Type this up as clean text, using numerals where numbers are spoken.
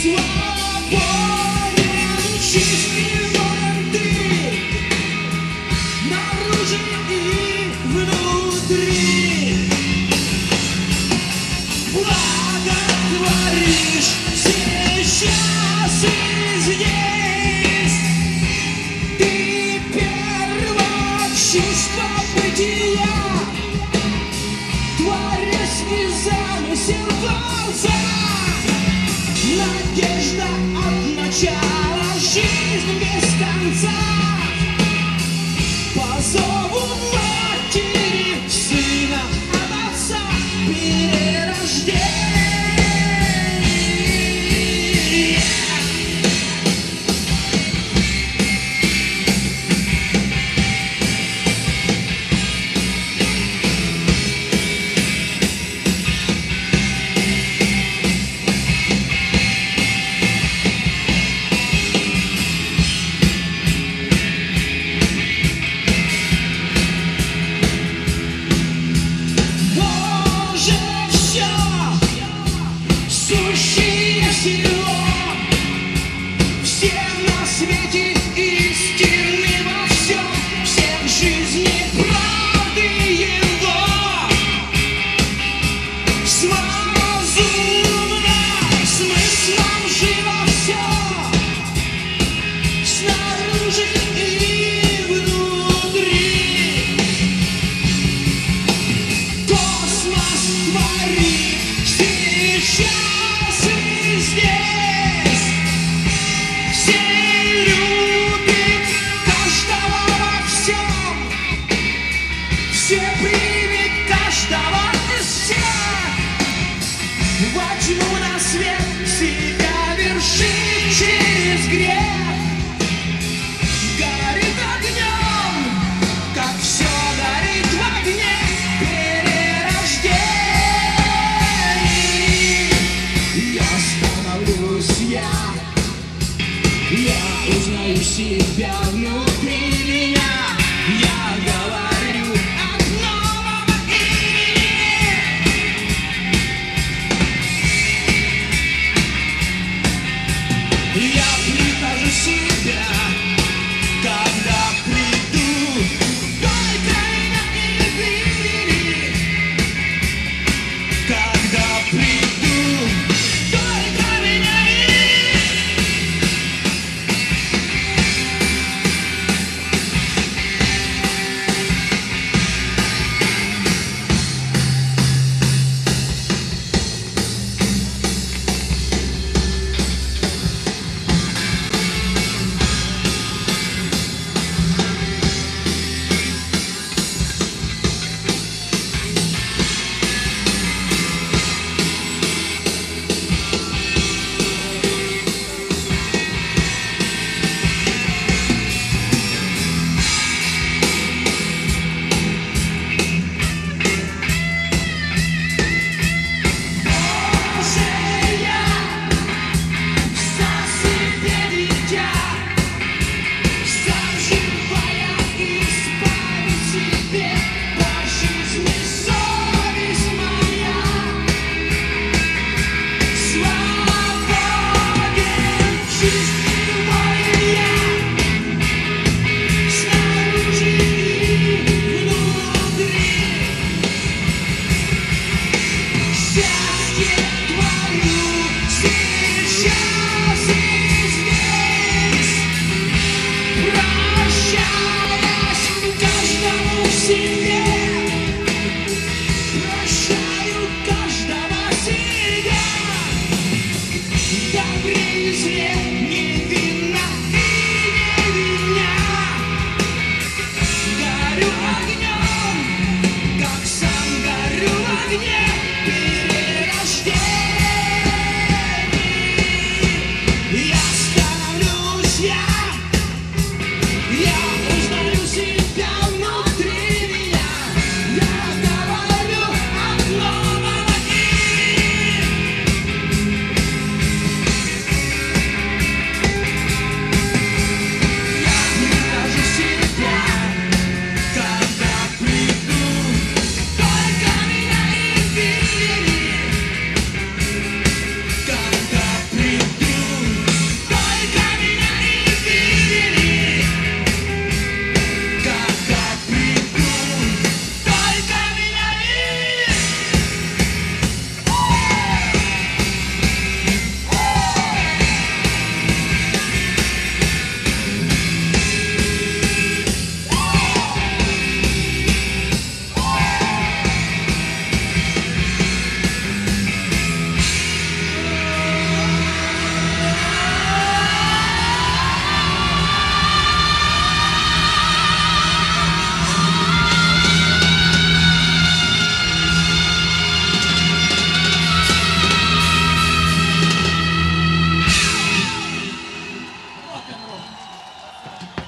Чувство бытия, творящий замысел Творца, надежда от начала, жизнь без конца. По зову матери, сына от отца, перерождение. Сущее всего, все на свете истины во всем, всех жизни правды его. С разумным смыслом живо все, снаружи и внутри. Космос творит сейчас. Все примет каждого из всех, во тьму на свет себя вершит через грех. Горит огнем, как все горит в огне перерождений. Я становлюсь я узнаю себя внутри меня. Я говорю от нового имени. Я прихожу сюда.